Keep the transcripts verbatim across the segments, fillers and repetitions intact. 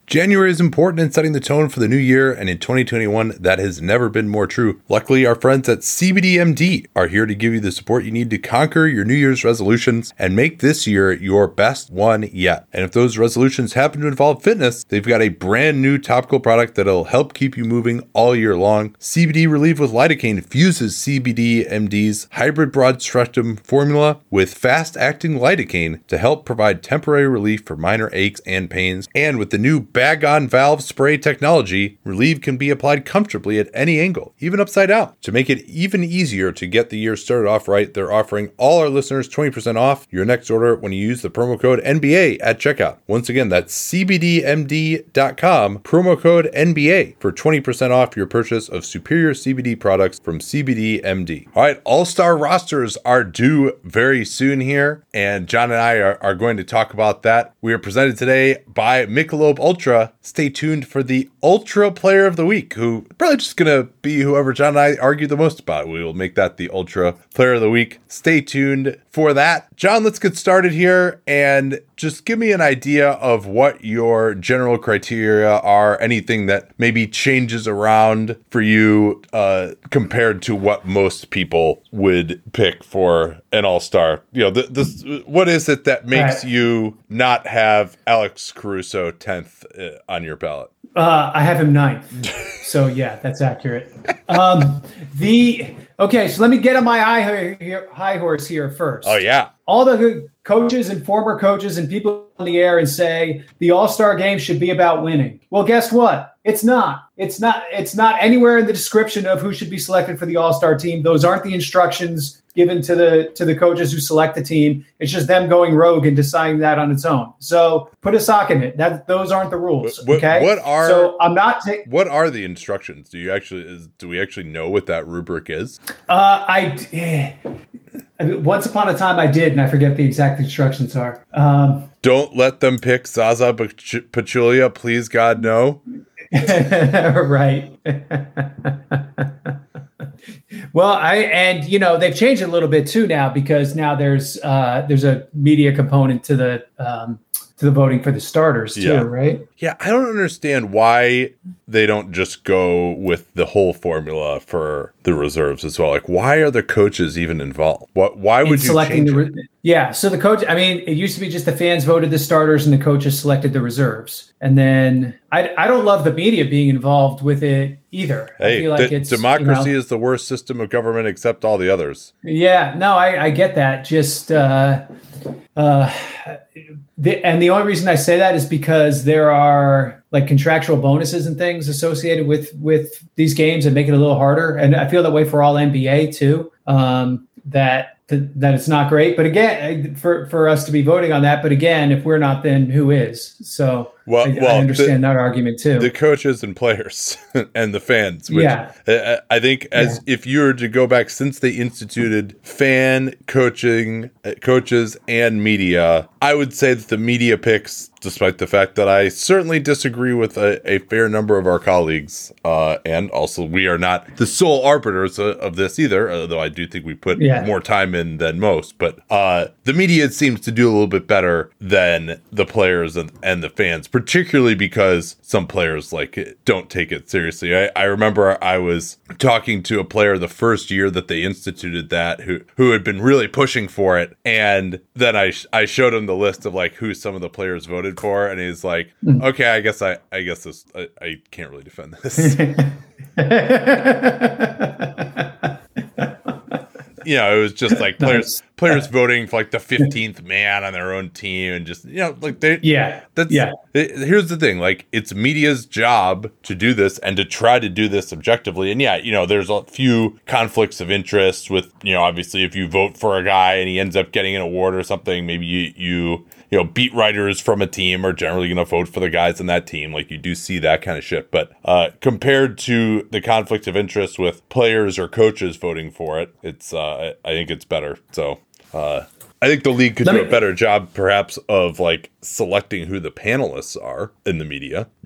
January is important in setting the tone for the new year, and in twenty twenty-one, that has never been more true. Luckily, our friends at C B D M D are here to give you the support you need to conquer your New Year's resolutions and make this year your best one yet. And if those resolutions happen to involve fitness, they've got a brand new topical product that'll help keep you moving all year long. C B D Relieve with Lidocaine fuses C B D M D's hybrid broad spectrum formula with fast-acting lidocaine to help provide temporary relief for minor aches and pains. And with the new bag-on valve spray technology, Relieve can be applied comfortably at any angle, even upside down. To make it even easier to get the year started off right, they're offering all our listeners twenty percent off your next order when you use the promo code N B A at checkout. Once again, that's C B D M D dot com, promo code N B A for twenty percent off your purchase of superior C B D products from C B D M D. All right, all-star rosters are due very soon here, and John and I are, are going to talk about that. We are presented today by Michelob Ultra. Stay tuned for the Ultra Player of the Week, who probably just going to be whoever John and I argue the most about. We will make that the Ultra Player of the Week. Stay tuned for that. John, let's get started here and just give me an idea of what your general criteria are, anything that maybe changes around for you uh, compared to what most people would pick for an all-star. You know, th- this, what is it that makes right. you not have Alex Caruso tenth uh, on your ballot? Uh, I have him ninth. So yeah, that's accurate. Um, the okay, so let me get on my high, high horse here first. Oh yeah. All the coaches and former coaches and people on the air and say the All-Star game should be about winning. Well, guess what? It's not. It's not. It's not anywhere in the description of who should be selected for the All-Star team. Those aren't the instructions given to the to the coaches who select the team. It's just them going rogue and deciding that on its own. So put a sock in it. That those aren't the rules. What, okay. What are so I'm not. Ta- what are the instructions? Do you actually is, do we actually know what that rubric is? Uh, I. Eh, I mean, once upon a time I did, and I forget the exact instructions are. Um, Don't let them pick Zaza Pachulia. Please, God, no. Right. Well, I and you know they've changed it a little bit too now because now there's uh, there's a media component to the um, to the voting for the starters too, yeah. right? Yeah, I don't understand why they don't just go with the whole formula for the reserves as well. Like, why are the coaches even involved? What? Why would In you selecting change the it? re- Yeah, so the coach. I mean, it used to be just the fans voted the starters and the coaches selected the reserves, and then I I don't love the media being involved with it either. Hey, I feel like d- it's democracy you know, is the worst system of government except all the others. Yeah, no, I, I get that. Just uh, uh, the, and the only reason I say that is because there are like contractual bonuses and things associated with with these games that make it a little harder. And I feel that way for all N B A too. Um, that that it's not great, but again, for for us to be voting on that. But again, if we're not, then who is? So well, I, well, I understand the, that argument too. The coaches and players and the fans. Which yeah, I, I think as yeah. if you were to go back since they instituted fan coaching, coaches and media, I would say that the media picks. Despite the fact that I certainly disagree with a, a fair number of our colleagues, uh, and also we are not the sole arbiters of, of this either, although I do think we put yeah. more time in than most. But uh, the media seems to do a little bit better than the players and, and the fans, particularly because some players like it, don't take it seriously. I, I remember I was talking to a player the first year that they instituted that who, who had been really pushing for it. And then I, I showed him the list of like who some of the players voted for, and he's like, okay, I guess I I guess this I, I can't really defend this. You know, it was just like players nice. players voting for like the fifteenth man on their own team, and just you know, like they yeah, that's yeah. It, here's the thing, like it's media's job to do this and to try to do this objectively, and yeah, you know, there's a few conflicts of interest with you know, obviously if you vote for a guy and he ends up getting an award or something, maybe you you. You know, beat writers from a team are generally going to vote for the guys in that team. Like you do see that kind of shit. But uh, compared to the conflict of interest with players or coaches voting for it, it's uh, I think it's better. So uh, I think the league could Let do me, a better job, perhaps, of like selecting who the panelists are in the media.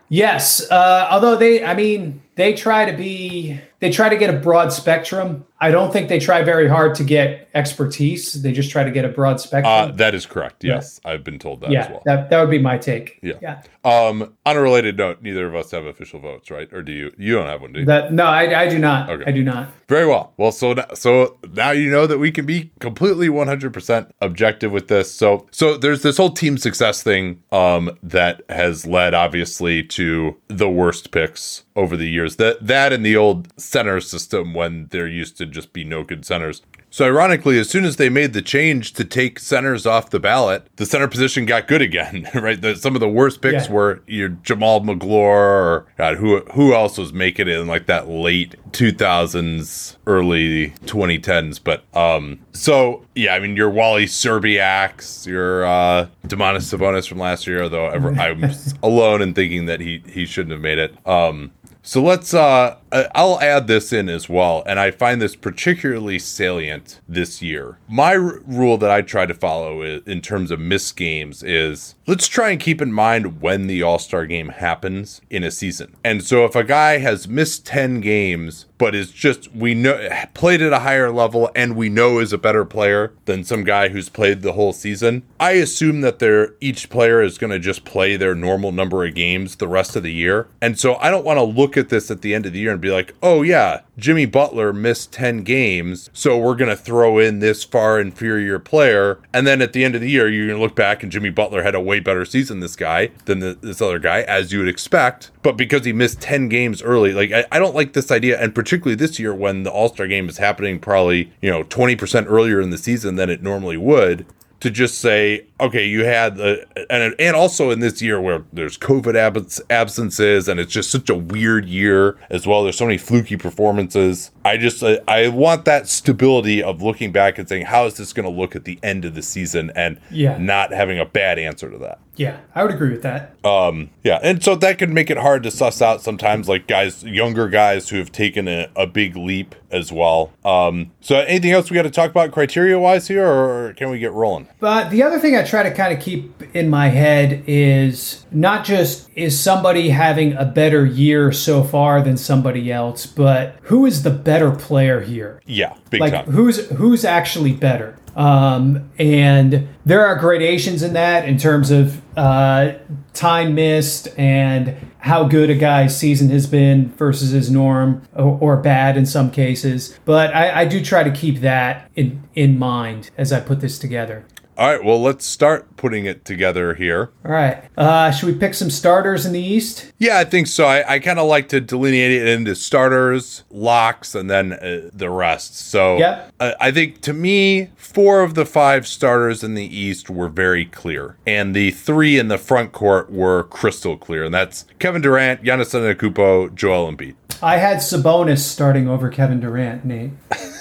Yes. Uh, although they, I mean, they try to be, they try to get a broad spectrum. I don't think they try very hard to get expertise. They just try to get a broad spectrum. Uh, that is correct. Yes. Yeah. I've been told that yeah, as well. That, that would be my take. Yeah. yeah. Um, on a related note, neither of us have official votes, right? Or do you? You don't have one, do you? That, no, I, I do not. Okay. I do not. Very well. Well, so so now you know that we can be completely one hundred percent objective with this. So so there's this whole team success thing um, that has led, obviously, to the worst picks over the years. That that and the old center system when there used to just be no good centers. So ironically, as soon as they made the change to take centers off the ballot, the center position got good again, right? The, some of the worst picks yeah. were your Jamal McGlure or God, who who else was making it in like that late two thousands, early twenty tens. But um, so yeah, I mean your Wally Serbiaks, your uh, Domantas Sabonis from last year, although ever, I'm alone in thinking that he he shouldn't have made it. Um, So let's, uh, I'll add this in as well, and I find this particularly salient this year. My r- rule that I try to follow is, in terms of missed games is, let's try and keep in mind when the All-Star game happens in a season. And so if a guy has missed ten games, but is just, we know, played at a higher level and we know is a better player than some guy who's played the whole season, I assume that they're, each player is going to just play their normal number of games the rest of the year. And so I don't want to look at this at the end of the year and be like, oh yeah, Jimmy Butler missed ten games, so we're going to throw in this far inferior player. And then at the end of the year, you're going to look back and Jimmy Butler had a way better season, this guy, than the, this other guy, as you would expect. But because he missed ten games early, like I, I don't like this idea. And particularly this year when the All-Star game is happening probably, you know, twenty percent earlier in the season than it normally would, to just say, okay, you had the, and and also in this year where there's COVID abs- absences and it's just such a weird year as well. There's so many fluky performances. I just, I, I want that stability of looking back and saying, how is this going to look at the end of the season and yeah. not having a bad answer to that. Yeah, I would agree with that. Um, yeah, and so that can make it hard to suss out sometimes, like guys, younger guys who have taken a, a big leap as well. Um, so anything else we got to talk about criteria-wise here, or can we get rolling? But the other thing I try to kind of keep in my head is not just is somebody having a better year so far than somebody else, but who is the better player here? Yeah, big like, time. Who's who's actually better? Um, and there are gradations in that in terms of uh, time missed and how good a guy's season has been versus his norm, or, or bad in some cases. But I, I do try to keep that in, in mind as I put this together. All right, well, let's start putting it together here. All right. Uh, should we pick some starters in the East? Yeah, I think so. I, I kind of like to delineate it into starters, locks, and then uh, the rest. So yep. uh, I think, to me, four of the five starters in the East were very clear. And the three in the front court were crystal clear. And that's Kevin Durant, Giannis Antetokounmpo, Joel Embiid. I had Sabonis starting over Kevin Durant, Nate.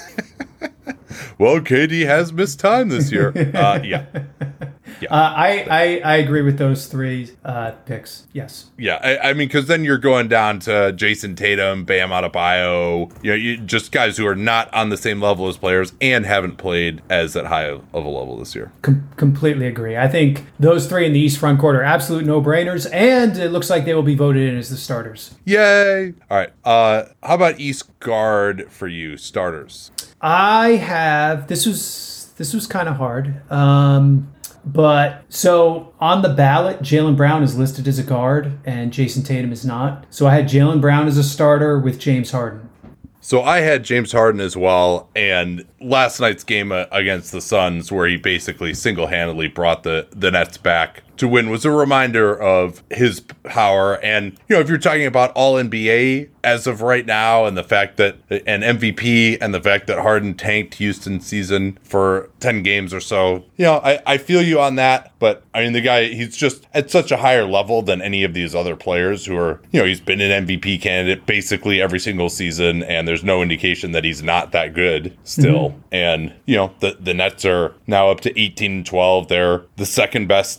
Well, K D has missed time this year. Uh, yeah. Yeah. Uh, I, I I agree with those three uh, picks. Yes. Yeah, I, I mean, because then you're going down to Jason Tatum, Bam Adebayo, you know, you, just guys who are not on the same level as players and haven't played as that high of a level this year. Com- completely agree. I think those three in the East front court are absolute no-brainers, and it looks like they will be voted in as the starters. Yay! All right. Uh, how about East guard for you, starters? I have this was this was kind of hard. Um, But so on the ballot, Jaylen Brown is listed as a guard and Jason Tatum is not. So I had Jaylen Brown as a starter with James Harden. So I had James Harden as well, and last night's game against the Suns, where he basically single-handedly brought the, the Nets back to win, was a reminder of his power. And, you know, if you're talking about all N B A as of right now, and the fact that an M V P and the fact that Harden tanked Houston's season for ten games or so, you know, I, I feel you on that. But I mean, the guy, he's just at such a higher level than any of these other players who are, you know, he's been an M V P candidate basically every single season, and there's no indication that he's not that good still. Mm-hmm. And, you know, the, the Nets are now up to eighteen and twelve. They're the second best team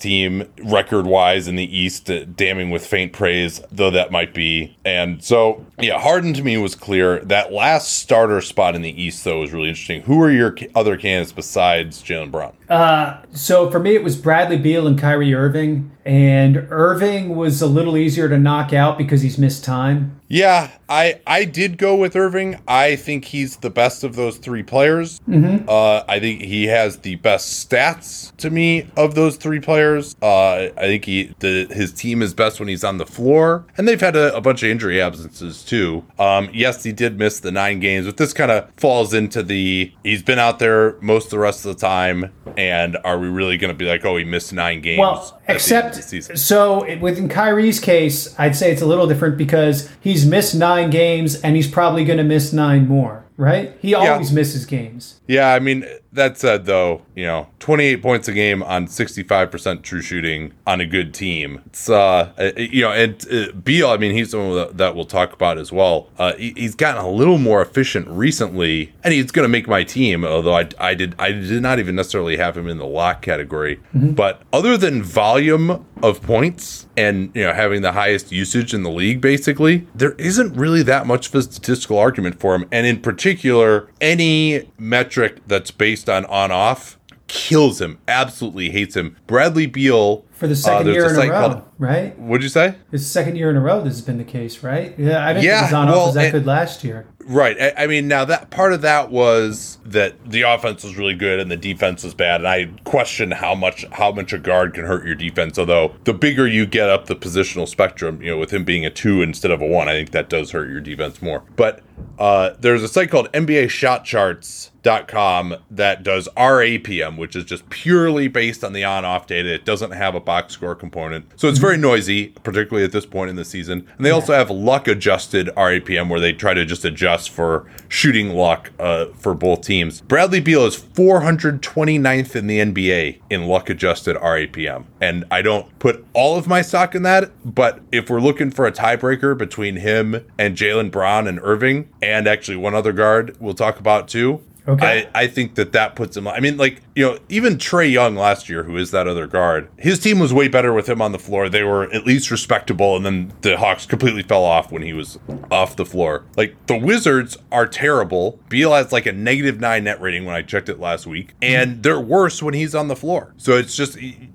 record-wise in the East, uh, damning with faint praise, though that might be. And so, yeah, Harden to me was clear. That last starter spot in the East, though, was really interesting. Who are your other candidates besides Jaylen Brown? Uh, so for me, it was Bradley Beal and Kyrie Irving. And Irving was a little easier to knock out because he's missed time. Yeah, I I did go with Irving. I think he's the best of those three players. Mm-hmm. Uh, I think he has the best stats to me of those three players. Uh, I think he the, his team is best when he's on the floor, and they've had a, a bunch of injury absences too. Um, yes, he did miss the nine games, but this kind of falls into the he's been out there most of the rest of the time, and are we really going to be like, oh, he missed nine games? Well, except so within Kyrie's case, I'd say it's a little different because he's missed nine games and he's probably going to miss nine more, right? He always yeah. misses games. Yeah, I mean, that said, though, you know, twenty-eight points a game on sixty-five percent true shooting on a good team. It's, uh, you know, and uh, Beal, I mean, he's someone that, that we'll talk about as well. Uh, he, he's gotten a little more efficient recently, and he's going to make my team, although I, I did I did not even necessarily have him in the lock category. Mm-hmm. But other than volume of points and, you know, having the highest usage in the league, basically, there isn't really that much of a statistical argument for him. And in particular, any metric that's based on on-off kills him, absolutely hates him. Bradley Beal, for the second uh, year a in a row, called, right? What'd you say? It's the second year in a row this has been the case, right? Yeah, I didn't yeah, think his on-off well, was that it, good last year. Right. I, I mean, now that part of that was that the offense was really good and the defense was bad, and I question how much how much a guard can hurt your defense. Although the bigger you get up the positional spectrum, you know, with him being a two instead of a one, I think that does hurt your defense more. But uh, there's a site called N B A Shot Charts dot com that does R A P M, which is just purely based on the on-off data. It doesn't have a box score component. So it's very noisy, particularly at this point in the season. And they yeah. also have luck-adjusted R A P M, where they try to just adjust for shooting luck uh, for both teams. Bradley Beal is four hundred twenty-ninth in the N B A in luck-adjusted R A P M. And I don't put all of my stock in that, but if we're looking for a tiebreaker between him and Jaylen Brown and Irving, and actually one other guard we'll talk about too, Okay. I, I think that that puts him, I mean, like, you know, even Trae Young last year, who is that other guard, his team was way better with him on the floor. They were at least respectable, and then the Hawks completely fell off when he was off the floor. Like, the Wizards are terrible. Beal has like a negative nine net rating when I checked it last week, and they're worse when he's on the floor. So it's just,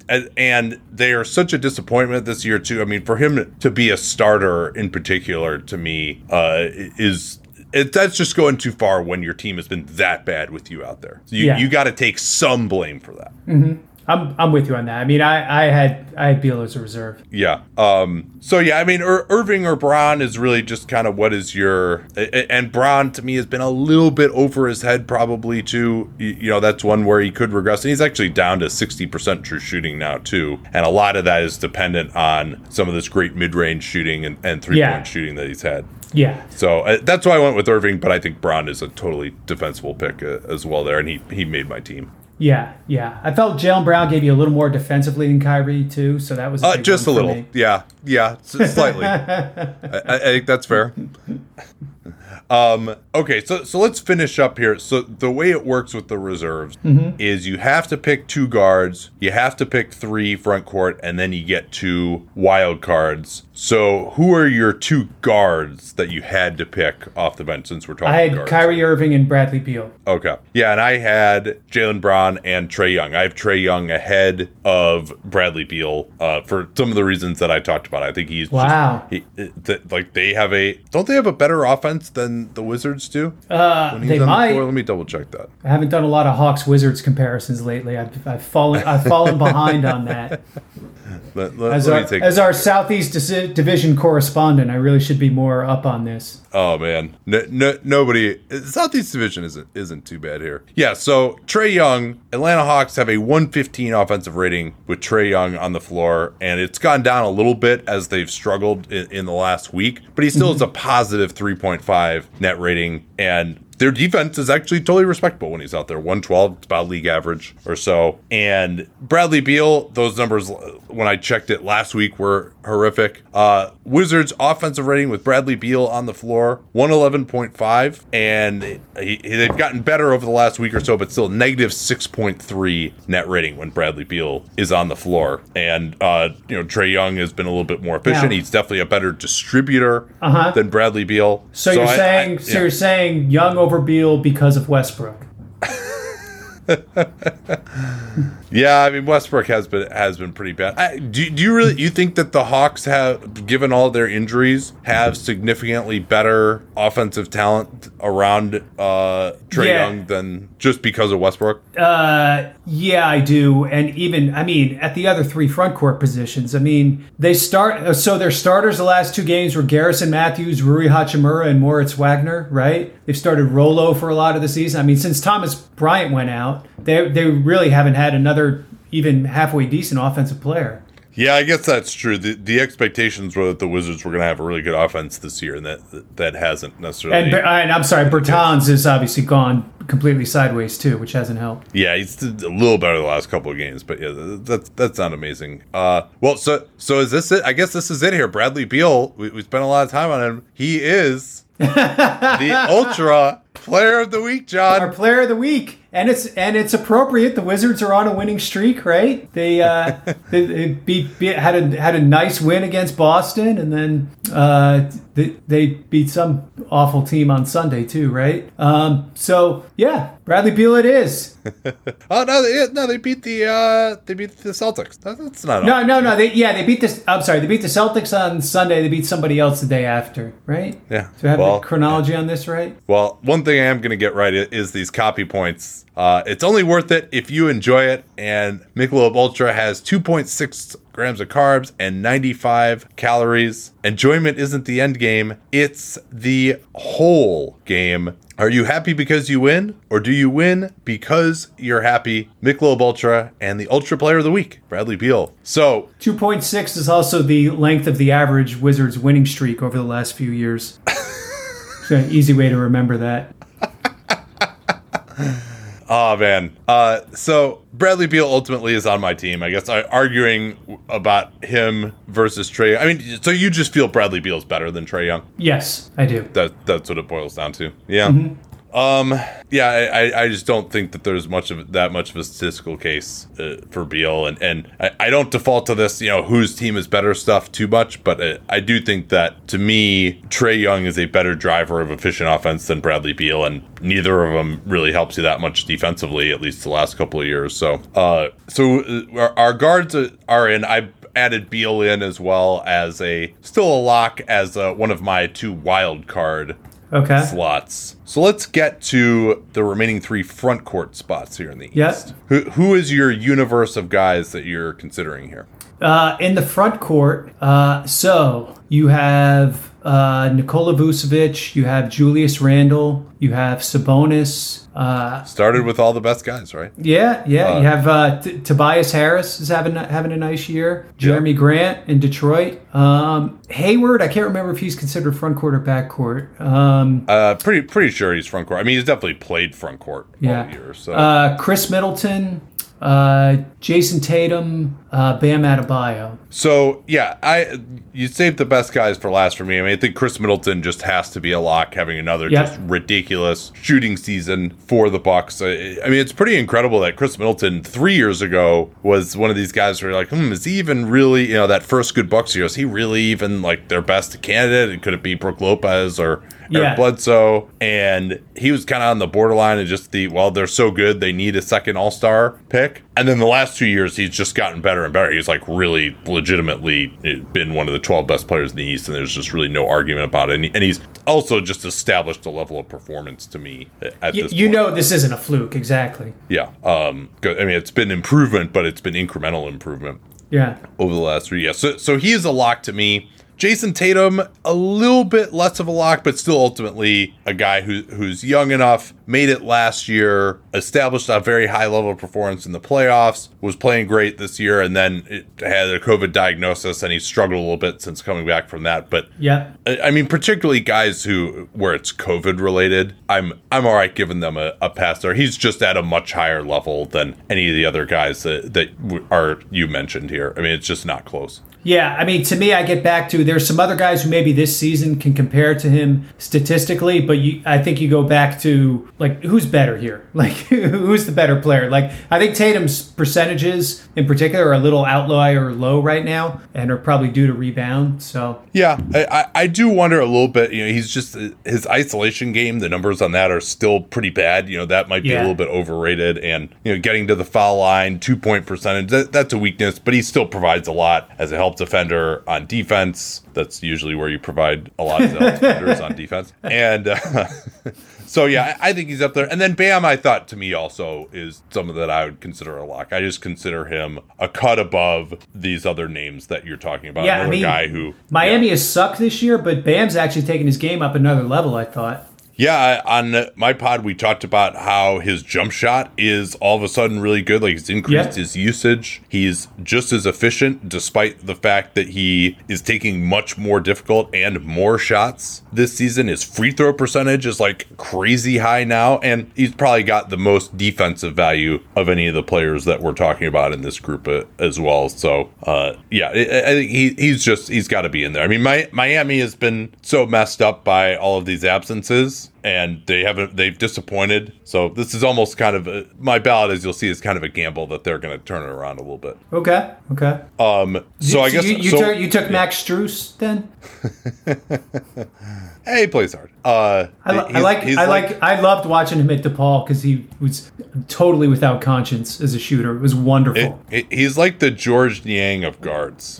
and they are such a disappointment this year, too. I mean, for him to be a starter in particular, to me, uh, is... It, that's just going too far when your team has been that bad with you out there. So you, yeah. you got to take some blame for that. Mm-hmm. I'm I'm with you on that. I mean, I, I had I had Beal as a reserve. Yeah. Um. So yeah, I mean, Ir- Irving or Brown is really just kind of what is your, and Brown to me has been a little bit over his head probably too. You, you know, that's one where he could regress, and he's actually down to sixty percent true shooting now too, and a lot of that is dependent on some of this great mid-range shooting and, and three-point yeah. shooting that he's had. Yeah. So uh, that's why I went with Irving, but I think Brown is a totally defensible pick uh, as well there, and he he made my team. Yeah, yeah. I felt Jaylen Brown gave you a little more defensively than Kyrie too, so that was a uh, just a little. Me. Yeah, yeah, slightly. I, I think that's fair. Um, okay, so so let's finish up here. So the way it works with the reserves mm-hmm. is you have to pick two guards, you have to pick three front court, and then you get two wild cards. So who are your two guards that you had to pick off the bench since we're talking I had guards? Kyrie Irving and Bradley Beal. Okay. Yeah, and I had Jaylen Brown and Trae Young. I have Trae Young ahead of Bradley Beal uh, for some of the reasons that I talked about. I think he's wow. Just, he, th- like they have a, don't they have a better offense than the Wizards do? Uh, they might. The Let me double check that. I haven't done a lot of Hawks Wizards comparisons lately. I've, I've fallen I've fallen behind on that. Let, let, as, let our, as our Southeast Division correspondent, I really should be more up on this. Oh man, no, no, nobody. Southeast Division isn't isn't too bad here. Yeah, so Trae Young, Atlanta Hawks have a one fifteen offensive rating with Trae Young on the floor, and it's gone down a little bit as they've struggled in, in the last week, but he still mm-hmm. has a positive three point five net rating. And their defense is actually totally respectable when he's out there. one twelve, it's about league average or so. And Bradley Beal, those numbers, when I checked it last week, were horrific. Uh, Wizards offensive rating with Bradley Beal on the floor, one eleven point five. And he, they've gotten better over the last week or so, but still negative six point three net rating when Bradley Beal is on the floor. And, uh, you know, Trae Young has been a little bit more efficient. Yeah. He's definitely a better distributor uh-huh. than Bradley Beal. So, so you're I, saying, I, so yeah. you're saying Young over Beal because of Westbrook. Yeah, I mean Westbrook has been has been pretty bad. I, do do you really you think that the Hawks have, given all their injuries, have significantly better offensive talent around uh, Trae yeah. Young than just because of Westbrook? Uh, yeah, I do, and even I mean at the other three front court positions. I mean they start so their starters the last two games were Garrison Matthews, Rui Hachimura, and Moritz Wagner. Right? They've started Rolo for a lot of the season. I mean since Thomas Bryant went out, they they really haven't had another even halfway decent offensive player. Yeah, I guess that's true. The the expectations were that the Wizards were going to have a really good offense this year, and that that hasn't necessarily. And, and I'm sorry, Bertans has obviously gone completely sideways too, which hasn't helped. Yeah, he's a little better the last couple of games, but yeah, that's that's not amazing. Uh, well, so so is this it? I guess this is it here. Bradley Beal, we, we spent a lot of time on him. He is the Ultra Player of the Week, John. Our Player of the Week. And it's and it's appropriate. The Wizards are on a winning streak, right? They uh, they, they beat, beat had a had a nice win against Boston, and then uh, they, they beat some awful team on Sunday too, right? Um, so yeah, Bradley Beal it is. oh no, they, no, they beat the uh, they beat the Celtics. That's not no, no, no. They yeah, they beat the. I'm sorry, they beat the Celtics on Sunday. They beat somebody else the day after, right? Yeah. So I have well, the chronology yeah. on this right. Well, one thing I am going to get right is these copy points. Uh, it's only worth it if you enjoy it, and Michelob Ultra has two point six grams of carbs and ninety-five calories. Enjoyment isn't the end game, it's the whole game. Are you happy because you win, or do you win because you're happy? Michelob Ultra and the Ultra Player of the Week, Bradley Beal. So two point six is also the length of the average Wizards winning streak over the last few years. It's an easy way to remember that. Oh, man. Uh, so Bradley Beal ultimately is on my team. I guess I arguing about him versus Trae. I mean, so you just feel Bradley Beal is better than Trae Young? Yes, I do. That That's what it boils down to. Yeah. Mm-hmm. Um, yeah, I, I just don't think that there's much of that much of a statistical case uh, for Beal, and and I, I don't default to this, you know, whose team is better stuff too much, but uh, I do think that to me, Trae Young is a better driver of efficient offense than Bradley Beal, and neither of them really helps you that much defensively, at least the last couple of years. So, uh, so our, our guards are in. I added Beal in as well as a still a lock as uh, one of my two wild card. Okay. Slots. So let's get to the remaining three front court spots here in the yes. East. Who, who is your universe of guys that you're considering here? Uh, in the front court, uh, so you have uh, Nikola Vucevic, you have Julius Randle, you have Sabonis. Uh, Started with all the best guys, right? Yeah, yeah. Uh, you have uh, T- Tobias Harris is having having a nice year. Jeremy yeah. Grant in Detroit. Um, Hayward, I can't remember if he's considered front court or back court. Um, uh, pretty pretty sure he's front court. I mean, he's definitely played front court yeah. all year. So uh, Chris Middleton. Uh, Jason Tatum, uh, Bam Adebayo. So yeah, I you saved the best guys for last for me. I mean, I think Chris Middleton just has to be a lock, having another yep. just ridiculous shooting season for the Bucks. I, I mean, it's pretty incredible that Chris Middleton three years ago was one of these guys where you're like, hmm, is he even really, you know, that first good Bucks year, is he really even like their best candidate? And could it be Brook Lopez or yeah. Eric Bledsoe? And he was kind of on the borderline of just the, well, they're so good, they need a second all-star pick. And then the last two years, he's just gotten better and better. He's like really legitimately been one of the twelve best players in the East, and there's just really no argument about it. And he's also just established a level of performance to me at you, this you point. know this isn't a fluke, exactly. Yeah. Um, I mean, it's been improvement, but it's been incremental improvement. Yeah. Over the last three years. So, so he is a lock to me. Jason Tatum, a little bit less of a lock, but still ultimately a guy who who's young enough, made it last year, established a very high level of performance in the playoffs, was playing great this year, and then it had a COVID diagnosis, and he struggled a little bit since coming back from that. But yeah, I, I mean, particularly guys who where it's COVID related, I'm I'm all right giving them a, a pass there. He's just at a much higher level than any of the other guys that that are you mentioned here. I mean, it's just not close. Yeah, I mean, to me, I get back to there's some other guys who maybe this season can compare to him statistically, but you, I think you go back to, like, who's better here? Like, who's the better player? Like, I think Tatum's percentages in particular are a little outlier low right now and are probably due to rebound. So yeah, I, I do wonder a little bit. You know, he's just his isolation game. The numbers on that are still pretty bad. You know, that might be yeah. a little bit overrated. And you know, getting to the foul line, two point percentage, that, that's a weakness. But he still provides a lot as a help defender on defense. That's usually where you provide a lot of help defenders on defense. And uh, so, yeah, I, I think he's up there. And then Bam, I thought to me also is someone that I would consider a lock. I just consider him a cut above these other names that you're talking about. Yeah, Another I mean, guy who Miami yeah. has sucked this year, but Bam's actually taken his game up another level, I thought. Yeah, on my pod, we talked about how his jump shot is all of a sudden really good. Like, he's increased yep. his usage. He's just as efficient, despite the fact that he is taking much more difficult and more shots this season. His free throw percentage is like crazy high now, and he's probably got the most defensive value of any of the players that we're talking about in this group as well. So, uh, yeah, I think he, he's just, he's got to be in there. I mean, my, Miami has been so messed up by all of these absences. And they haven't, they've disappointed. So this is almost kind of, a, my ballot, as you'll see, is kind of a gamble that they're going to turn it around a little bit. Okay, okay. Um, so you, I guess. You, you, so, took, you took Max Strus then? Hey, he plays hard. Uh, I, I like, I like, like, I loved watching him at DePaul because he was totally without conscience as a shooter. It was wonderful. It, it, he's like the George Niang of guards.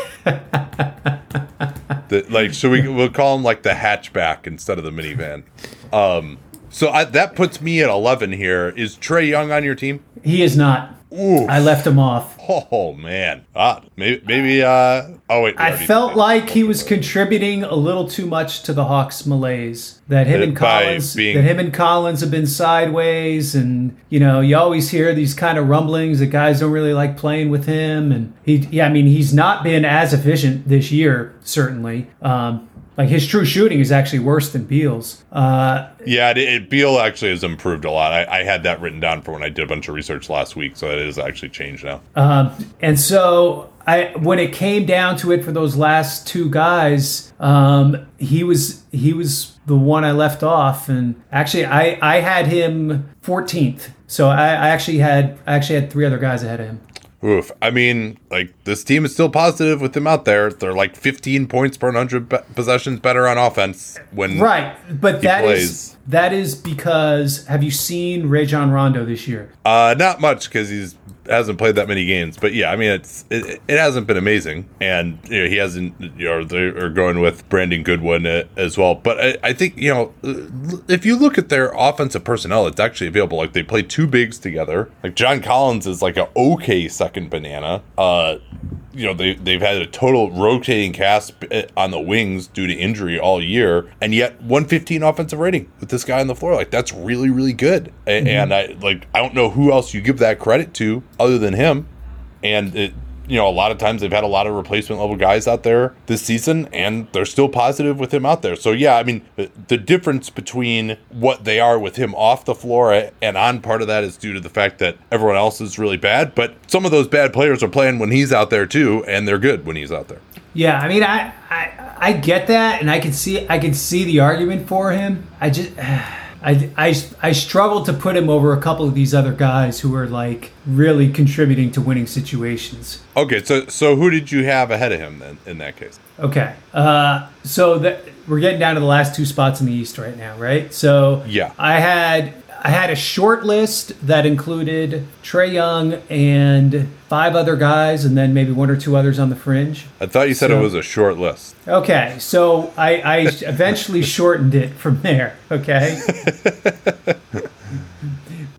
The, like, so we we'll call him like the hatchback instead of the minivan. Um, so I, that puts me at eleven here. Is Trae Young on your team? He is not. Oof. I left him off. Oh man, ah, maybe maybe. Uh, oh wait, I felt like he was contributing a little too much to the Hawks' malaise. That him and Collins, being... that him and Collins have been sideways, and you know, you always hear these kind of rumblings that guys don't really like playing with him. And he, yeah, I mean, he's not been as efficient this year, certainly. Um, Like, his true shooting is actually worse than Beal's. Uh, yeah, it, it, Beal actually has improved a lot. I, I had that written down for when I did a bunch of research last week, so it has actually changed now. Um, and so I, when it came down to it for those last two guys, um, he was he was the one I left off. And actually, I, I had him fourteenth. So I, I actually had I actually had three other guys ahead of him. Oof. I mean, like, this team is still positive with him out there. They're like fifteen points per one hundred be- possessions better on offense when right. But he that plays. is that is because, have you seen Rajon Rondo this year? Uh, not much, because he's hasn't played that many games. But yeah, I mean, it's it, it hasn't been amazing, and you know, he hasn't. You know, they are going with Brandon Goodwin as well. But I, I think, you know, if you look at their offensive personnel, it's actually available. Like, they play two bigs together. Like, John Collins is like an okay second banana. Uh, you know, they they've had a total rotating cast on the wings due to injury all year, and yet one fifteen offensive rating with this guy on the floor. Like, that's really, really good. Mm-hmm. And I like I don't know who else you give that credit to other than him. And it, you know, a lot of times they've had a lot of replacement level guys out there this season, and they're still positive with him out there. So yeah, I mean, the, the difference between what they are with him off the floor and on, part of that is due to the fact that everyone else is really bad, but some of those bad players are playing when he's out there too, and they're good when he's out there. Yeah, I mean, I I, I get that, and I can see I can see the argument for him. I just. I, I, I struggle to put him over a couple of these other guys who are like really contributing to winning situations. Okay, so so who did you have ahead of him then in that case? Okay, uh, so that we're getting down to the last two spots in the East right now, right? So yeah, I had I had a short list that included Trae Young and five other guys, and then maybe one or two others on the fringe. I thought you said so, it was a short list. Okay, so I, I eventually shortened it from there, okay?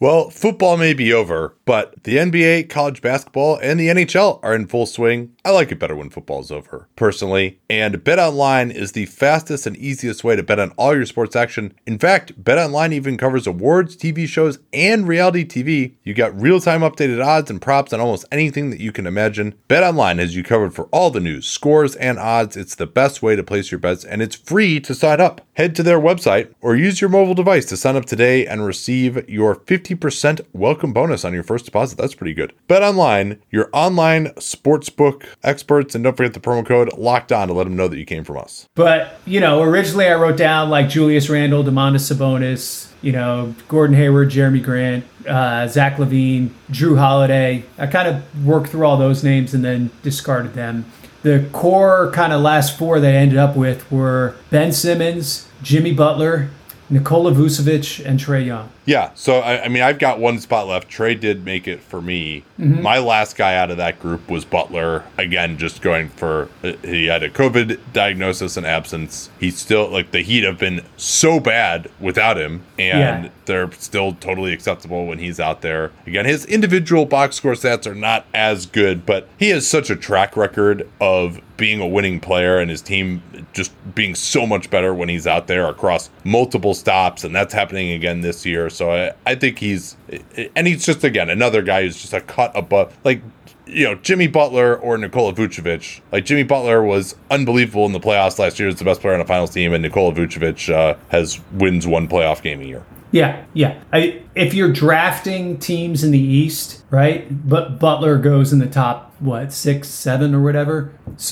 Well, football may be over, but the N B A, college basketball, and the N H L are in full swing. I like it better when football's over, personally. And BetOnline is the fastest and easiest way to bet on all your sports action. In fact, BetOnline even covers awards, T V shows, and reality T V. You got real-time updated odds and props on almost anything that you can imagine. BetOnline has you covered for all the news, scores, and odds. It's the best way to place your bets, and it's free to sign up. Head to their website or use your mobile device to sign up today and receive your fifty percent welcome bonus on your first deposit. That's pretty good. BetOnline, your online sportsbook experts, and don't forget the promo code Locked On to let them know that you came from us. But, you know, originally I wrote down like Julius Randle, Domantas Sabonis, you know, Gordon Hayward, Jeremy Grant, uh, Zach LaVine, Drew Holiday. I kind of worked through all those names and then discarded them. The core kind of last four that I ended up with were Ben Simmons, Jimmy Butler, Nikola Vucevic, and Trae Young. Yeah, so I, I mean, I've got one spot left. Trae did make it for me. Mm-hmm. My last guy out of that group was Butler. Again, just going for, he had a COVID diagnosis and absence. He's still, like, the Heat have been so bad without him, and yeah. they're still totally acceptable when he's out there. Again, his individual box score stats are not as good, but he has such a track record of being a winning player and his team just being so much better when he's out there across multiple stops, and that's happening again this year. So I, I think he's, and he's just, again, another guy who's just a cut above, like, you know, Jimmy Butler or Nikola Vucevic. Like, Jimmy Butler was unbelievable in the playoffs last year. He's the best player on the finals team, and Nikola Vucevic uh, has wins one playoff game a year. Yeah, yeah. I, if you're drafting teams in the East, right, but Butler goes in the top, what, six, seven, or whatever.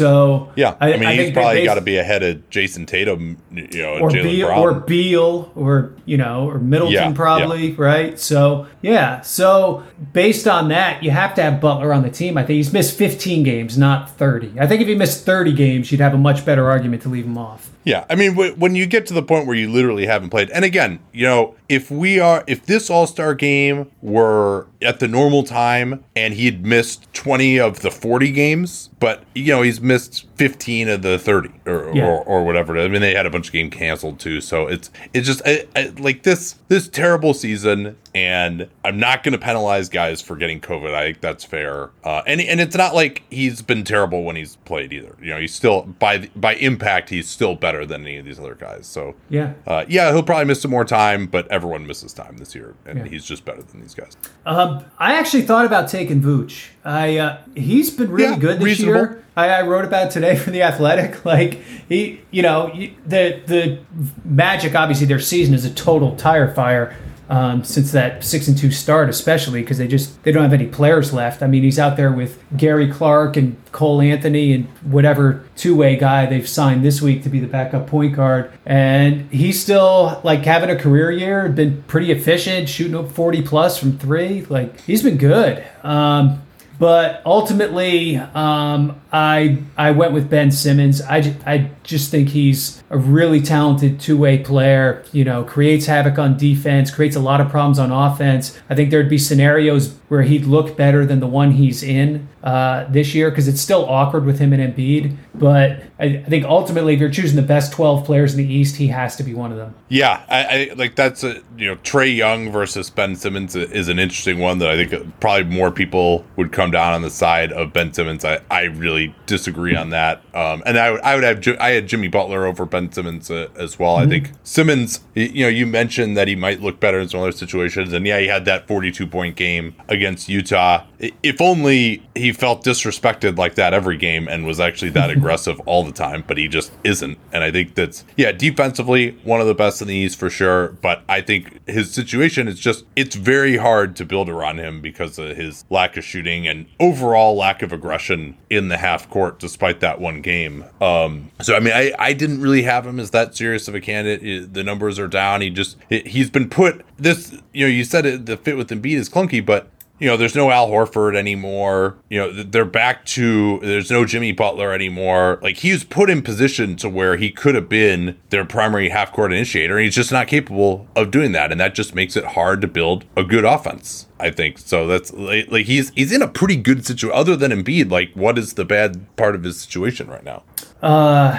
So yeah, I, I mean, I he's probably got to be ahead of Jason Tatum, you know, or Jaylen Beal, Brown. or Beal, or you know, or Middleton, yeah, probably, yeah. right? So yeah, so based on that, you have to have Butler on the team. I think he's missed fifteen games, not thirty. I think if he missed thirty games, you'd have a much better argument to leave him off. Yeah, I mean, when you get to the point where you literally haven't played, and again, you know, if we are, if this All-Star game were at the normal time and he had missed twenty of the forty games, but, you know, he's missed fifteen of the thirty or, yeah. or, or whatever. I mean, they had a bunch of games canceled too. So it's, it's just I, I, like this, this terrible season. And I'm not going to penalize guys for getting COVID. I think that's fair. Uh, and and it's not like he's been terrible when he's played either. You know, he's still, by by impact, he's still better than any of these other guys. So, yeah, uh, yeah, he'll probably miss some more time, but everyone misses time this year. And yeah. he's just better than these guys. Um, I actually thought about taking Vooch. I uh, he's been really yeah, good this reasonable. year. I, I wrote about it today for The Athletic. Like, he, you know, the the Magic, obviously, their season is a total tire fire. Um, since that six and two start, especially because they just they don't have any players left. I mean, he's out there with Gary Clark and Cole Anthony and whatever two-way guy they've signed this week to be the backup point guard, and he's still like having a career year. Been pretty efficient, shooting up forty plus from three. Like, he's been good. Um, But ultimately, um, I I went with Ben Simmons. I, ju- I just think he's a really talented two-way player. You know, creates havoc on defense, creates a lot of problems on offense. I think there'd be scenarios where he'd look better than the one he's in uh, this year, because it's still awkward with him and Embiid. But I, I think ultimately, if you're choosing the best twelve players in the East, he has to be one of them. Yeah, I, I like that's a, you know, Trae Young versus Ben Simmons is an interesting one that I think probably more people would come down on the side of Ben Simmons. I, I really disagree on that. Um, and I would I would have I had Jimmy Butler over Ben Simmons uh, as well. Mm-hmm. I think Simmons, you know, you mentioned that he might look better in some other situations, and yeah, he had that forty-two point game against Utah. If only he felt disrespected like that every game and was actually that aggressive all the time, but he just isn't. And I think that's, yeah, defensively, one of the best in the East for sure. But I think his situation is just, it's very hard to build around him because of his lack of shooting and overall lack of aggression in the half court, despite that one game. Um, so, I mean, I, I didn't really have him as that serious of a candidate. The numbers are down. He just, he's been put, this, you know, you said it, the fit with Embiid is clunky, but you know, there's no Al Horford anymore. You know, they're back to, there's no Jimmy Butler anymore. Like, he was put in position to where he could have been their primary half-court initiator, and he's just not capable of doing that. And that just makes it hard to build a good offense, I think. So that's, like, like he's he's in a pretty good situation. Other than Embiid, like, what is the bad part of his situation right now? Uh,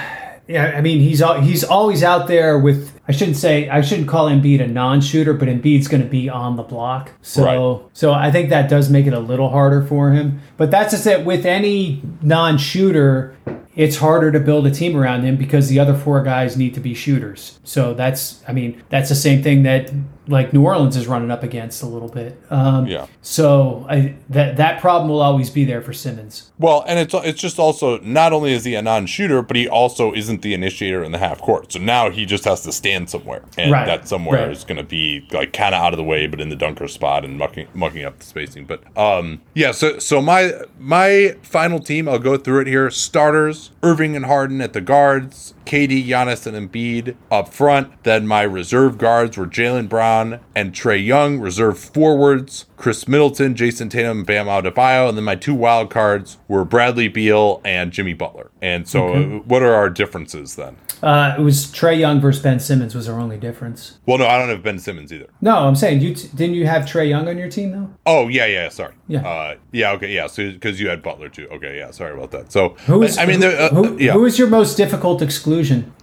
yeah. I mean, he's al- he's always out there with. I shouldn't say I shouldn't call Embiid a non-shooter, but Embiid's going to be on the block. So right. so I think that does make it a little harder for him. But that's just it. With any non-shooter, it's harder to build a team around him because the other four guys need to be shooters. So that's, I mean, that's the same thing that like New Orleans is running up against a little bit. Um, yeah. So I, that that problem will always be there for Simmons. Well, and it's it's just also not only is he a non-shooter, but he also isn't the initiator in the half court. So now he just has to stand somewhere, and right. that somewhere right. is going to be like kind of out of the way, but in the dunker spot and mucking mucking up the spacing. But um, yeah. So so my my final team, I'll go through it here. Starters: Irving and Harden at the guards. K D, Giannis, and Embiid up front. Then my reserve guards were Jaylen Brown and Trae Young. Reserve forwards, Chris Middleton, Jason Tatum, Bam Adebayo. And then my two wild cards were Bradley Beal and Jimmy Butler. And so okay. what are our differences then? Uh, it was Trae Young versus Ben Simmons was our only difference. Well, no, I don't have Ben Simmons either. No, I'm saying, you t- didn't you have Trae Young on your team, though? Oh, yeah, yeah, sorry. Yeah, uh, yeah, okay, yeah, so because you had Butler, too. Okay, yeah, sorry about that. So, who is, I mean, who, uh, who, yeah. who is your most difficult exclusion?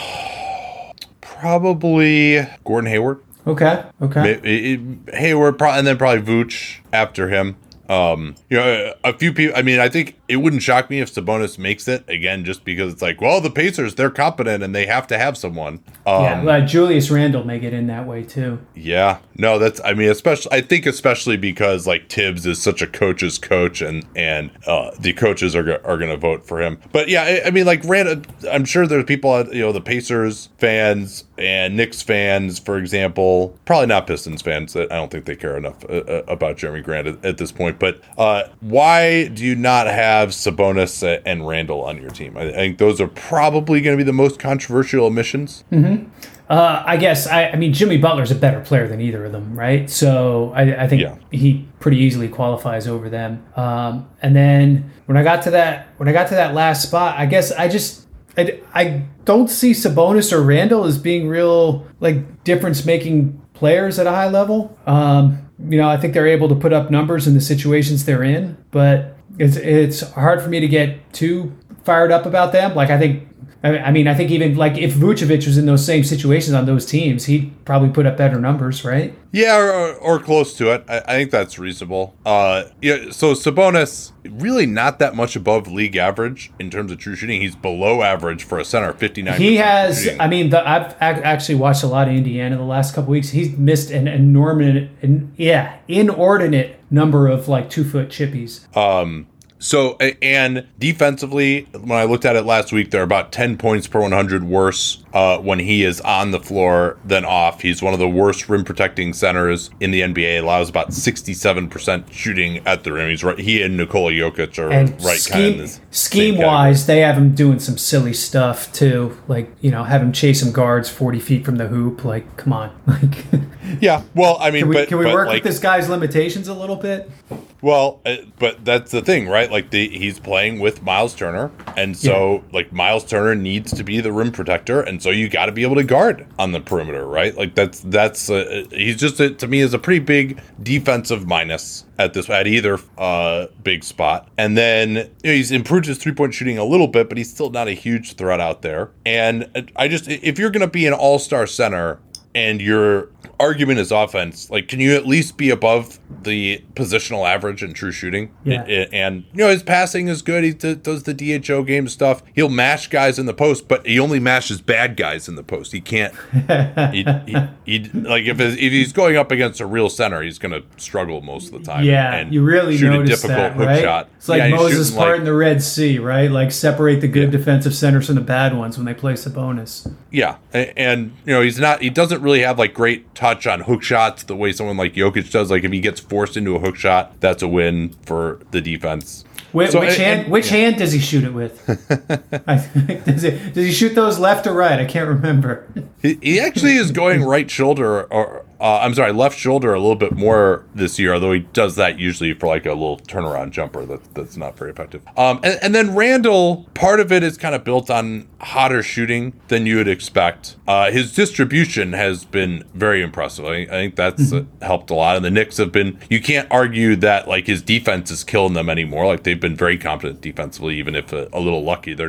Probably Gordon Hayward. Okay, okay. It, it, Hayward, and then probably Vooch after him. Um, you know, a few people, I mean, I think it wouldn't shock me if Sabonis makes it again, just because it's like, well, the Pacers, they're competent and they have to have someone. Um, yeah, well, Julius Randle may get in that way too. Yeah, no, that's, I mean, especially, I think especially because like Tibbs is such a coach's coach and, and, uh, the coaches are, are going to vote for him. But yeah, I, I mean, like Randle, I'm sure there's people, you know, the Pacers fans and Knicks fans, for example, probably not Pistons fans. I don't think they care enough uh, about Jeremy Grant at, at this point. But uh, why do you not have Sabonis and Randle on your team? I think those are probably going to be the most controversial omissions. Mm-hmm. Uh, I guess, I, I mean, Jimmy Butler's a better player than either of them, right? So I, I think yeah. he pretty easily qualifies over them. Um, and then when I got to that, when I got to that last spot, I guess I just, I, I don't see Sabonis or Randle as being real, like, difference-making players at a high level. Um, you know, I think they're able to put up numbers in the situations they're in, but it's it's hard for me to get too fired up about them. Like, I think, I mean, I think even like if Vucevic was in those same situations on those teams, he'd probably put up better numbers, right? Yeah, or, or close to it. I, I think that's reasonable. Uh, yeah. So Sabonis, really not that much above league average in terms of true shooting. He's below average for a center, fifty-nine. He has. Shooting. I mean, the, I've actually watched a lot of Indiana the last couple weeks. He's missed an enormous, an, yeah, inordinate number of like two foot chippies. Um. So, and defensively, when I looked at it last week, they're about ten points per one hundred worse uh, when he is on the floor than off. He's one of the worst rim protecting centers in the N B A. Allows about sixty-seven percent shooting at the rim. He's right. He and Nikola Jokic are and right scheme, kind of in this scheme wise, they have him doing some silly stuff too. Like, you know, have him chase some guards forty feet from the hoop. Like, come on. Like, yeah. Well, I mean, can we, but, can we but work like, with this guy's limitations a little bit? Well, uh, but that's the thing, right? Like the, he's playing with Miles Turner, and so yeah. like Miles Turner needs to be the rim protector, and so you got to be able to guard on the perimeter, right? Like that's that's uh, he's just a, to me is a pretty big defensive minus at this at either uh, big spot. And then you know, he's improved his three point shooting a little bit, but he's still not a huge threat out there. And I just if you're going to be an all star center and your argument is offense, like, can you at least be above the positional average in true shooting? Yeah. And, and you know, his passing is good. He d- does the D H O game stuff. He'll mash guys in the post, but he only mashes bad guys in the post. He can't. he, he, he like if if he's going up against a real center, he's going to struggle most of the time. Yeah, and you really shoot notice a difficult that, hook right? shot. It's like yeah, Moses parting like, the Red Sea, right? Like separate the good yeah. defensive centers from the bad ones when they play Sabonis. Yeah, and, and you know he's not. He doesn't really have like great touch on hook shots the way someone like Jokic does. Like if he gets forced into a hook shot, that's a win for the defense. Which, so, which and, hand? and, Which yeah. hand does he shoot it with? I think, does, it, does he shoot those left or right? I can't remember. He, he actually is going right shoulder, or uh, I'm sorry, left shoulder a little bit more this year. Although he does that usually for like a little turnaround jumper. That that's not very effective. Um, and, and then Randle, part of it is kind of built on hotter shooting than you would expect. Uh, his distribution has been very impressive. I, I think that's mm-hmm. uh, helped a lot. And the Knicks have been. You can't argue that like his defense is killing them anymore. Like they've been very competent defensively, even if a, a little lucky. They're not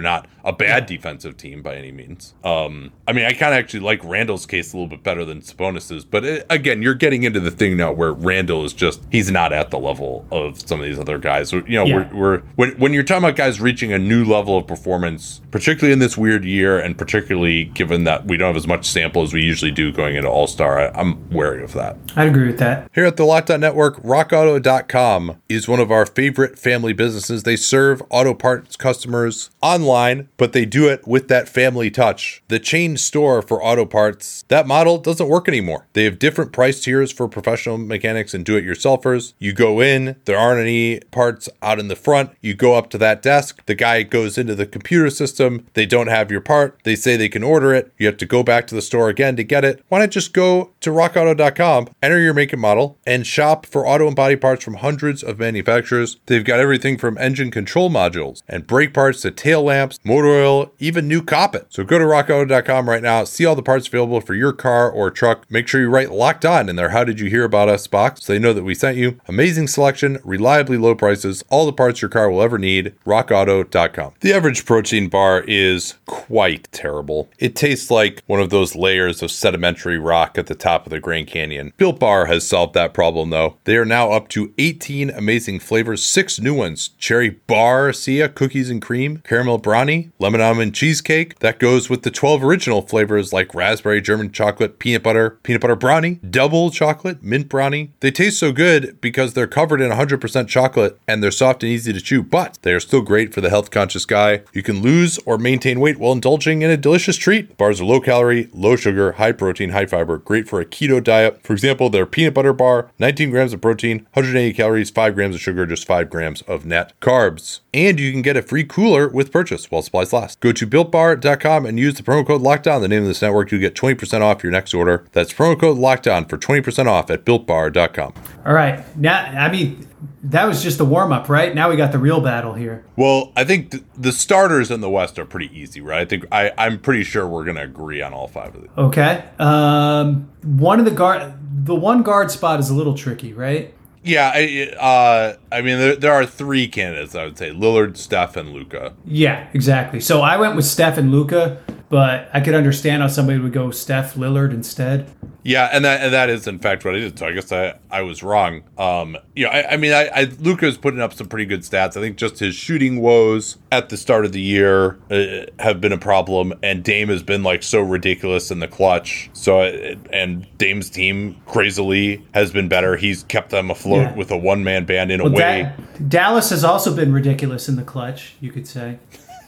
a bad defensive team by any means. Um, I mean, I kind of actually like Randall's case a little bit better than Sabonis's, but it, again, you're getting into the thing now where Randall is just, he's not at the level of some of these other guys. You know, yeah. we're, we're when, when you're talking about guys reaching a new level of performance, particularly in this weird year, and particularly given that we don't have as much sample as we usually do going into All-Star, I, I'm wary of that. I'd agree with that. Here at the Locked On Network, rock auto dot com is one of our favorite family businesses. They serve auto parts customers online, but they do it with that family touch. The chain store for auto parts, that model doesn't work anymore. They have different price tiers for professional mechanics and do-it-yourselfers. You go in, there aren't any parts out in the front. You go up to that desk. The guy goes into the computer system. They don't have your part. They say they can order it. You have to go back to the store again to get it. Why not just go to rock auto dot com, enter your make and model, and shop for auto and body parts from hundreds of manufacturers. They've got everything from engine control modules and brake parts to tail lamps, motor oil, even new coppet. So go to rock auto dot com right now, see all the parts available for your car or truck. Make sure you write Locked On in their How Did You Hear About Us box so they know that we sent you. Amazing selection, reliably low prices, all the parts your car will ever need. rock auto dot com. The average protein bar is quite terrible. It tastes like one of those layers of sedimentary rock at the top of the Grand Canyon. Built Bar has solved that problem though. They are now up to eighteen amazing flavors, six new ones: cherry barcia cookies and cream, caramel brownie, lemon almond cheesecake. That goes with the twelve original flavors like raspberry German chocolate, peanut butter, peanut butter brownie, double chocolate, mint brownie. They taste so good because they're covered in one hundred percent chocolate and they're soft and easy to chew, but they are still great for the health conscious guy. You can lose or maintain weight while indulging in a delicious treat. The bars are low calorie, low sugar, high protein, high fiber, great for a keto diet. For example, their peanut butter bar, nineteen grams of protein, one hundred eighty calories, five grams of sugar, just five grams of net carbs. And you can get a free cooler with purchase while supplies last. Go to built bar dot com and use the promo code LOCKEDON, the name of this network. You get twenty percent off your next order. That's promo code LOCKEDON for twenty percent off at built bar dot com. All right. Now, I mean, that was just the warm-up, right? Now we got the real battle here. Well, I think th- the starters in the West are pretty easy, right? I think I, I'm pretty sure we're going to agree on all five of these. Okay. Um, one of the guard, the one guard spot is a little tricky, right? Yeah, I, uh, I mean, there, there are three candidates, I would say. Lillard, Steph, and Luka. Yeah, exactly. So I went with Steph and Luka, but I could understand how somebody would go Steph, Lillard instead. Yeah, and that and that is, in fact, what I did. So I guess I, I was wrong. Um, you know, I, I mean, I, I Luka's putting up some pretty good stats. I think just his shooting woes at the start of the year uh, have been a problem, and Dame has been, like, so ridiculous in the clutch. So, it, and Dame's team, crazily, has been better. He's kept them afloat yeah. with a one-man band in well, a way. Da- Dallas has also been ridiculous in the clutch, you could say.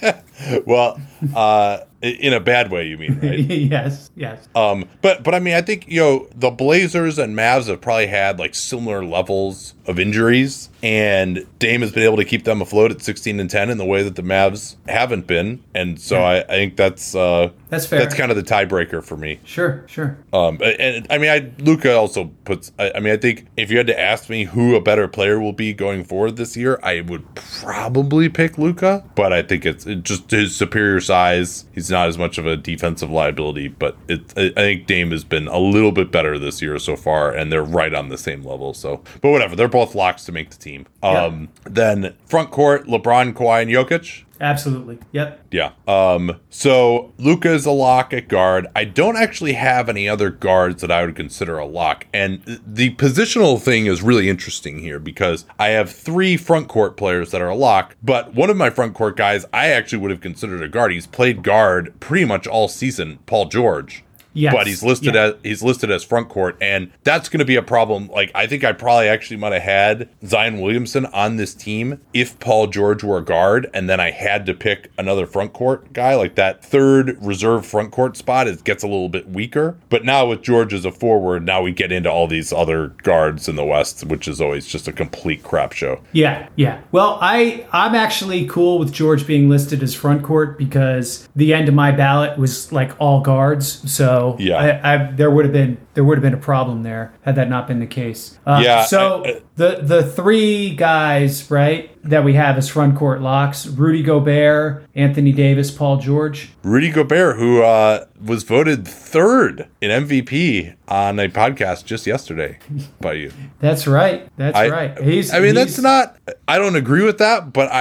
Well, uh, in a bad way, you mean, right? yes, yes. Um, but but I mean, I think, you know, the Blazers and Mavs have probably had like similar levels of injuries, and Dame has been able to keep them afloat at sixteen and ten in the way that the Mavs haven't been, and so yeah. I, I think that's uh, that's fair. That's kind of the tiebreaker for me. Sure, sure. Um, and I mean, I Luka also puts. I, I mean, I think if you had to ask me who a better player will be going forward this year, I would probably pick Luka, but I think it's it just his superior size. He's not as much of a defensive liability, but it, I think Dame has been a little bit better this year so far, and they're right on the same level. So, but whatever, they're both locks to make the team. Um, yeah. Then front court, LeBron, Kawhi, and Jokic. Absolutely. Yep. Yeah. Um, so Luka is a lock at guard. I don't actually have any other guards that I would consider a lock. And the positional thing is really interesting here because I have three front court players that are a lock, but one of my front court guys I actually would have considered a guard. He's played guard pretty much all season, Paul George. Yes. But he's listed yeah. as he's listed as front court, and that's going to be a problem. Like, I think I probably actually might have had Zion Williamson on this team if Paul George were a guard, and then I had to pick another front court guy. Like, that third reserve front court spot is gets a little bit weaker. But now with George as a forward, now we get into all these other guards in the West, which is always just a complete crap show. Yeah, yeah. Well, I I'm actually cool with George being listed as front court because the end of my ballot was like all guards, so. Yeah, I, I, there would have been there would have been a problem there had that not been the case. Uh, yeah. So I, I, the the three guys, right, that we have as front court locks: Rudy Gobert, Anthony Davis, Paul George. Rudy Gobert, who uh, was voted third in M V P on a podcast just yesterday by you. That's right. That's I, right. He's. I mean, he's, that's not. I don't agree with that, but I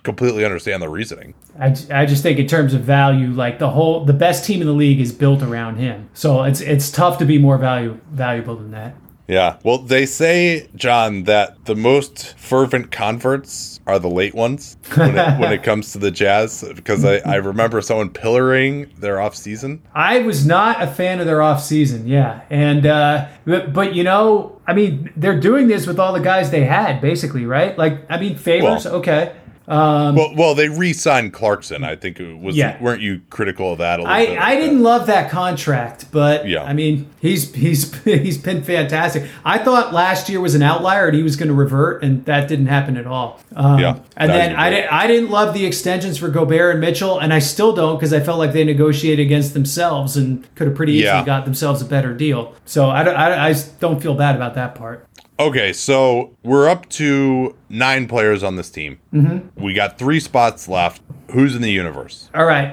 completely understand the reasoning. I, I just think in terms of value, like the whole the best team in the league is built around him. So it's it's tough to be more value valuable than that. Yeah. Well, they say, John, that the most fervent converts are the late ones when it, when it comes to the Jazz, because I, I remember someone pillaring their off season. I was not a fan of their off season. Yeah. And, uh, but, but, you know, I mean, they're doing this with all the guys they had, basically, right? Like, I mean, Favors, well, okay. Um, well, well, they re-signed Clarkson. I think it was. Yeah. Weren't you critical of that? A little I, bit I like didn't that? love that contract, but yeah. I mean, he's he's he's been fantastic. I thought last year was an outlier and he was going to revert, and that didn't happen at all. Um, yeah, and then I didn't I didn't love the extensions for Gobert and Mitchell, and I still don't because I felt like they negotiated against themselves and could have pretty easily yeah. got themselves a better deal. So I, I, I don't feel bad about that part. Okay, so we're up to nine players on this team. Mm-hmm. We got three spots left. Who's in the universe? All right,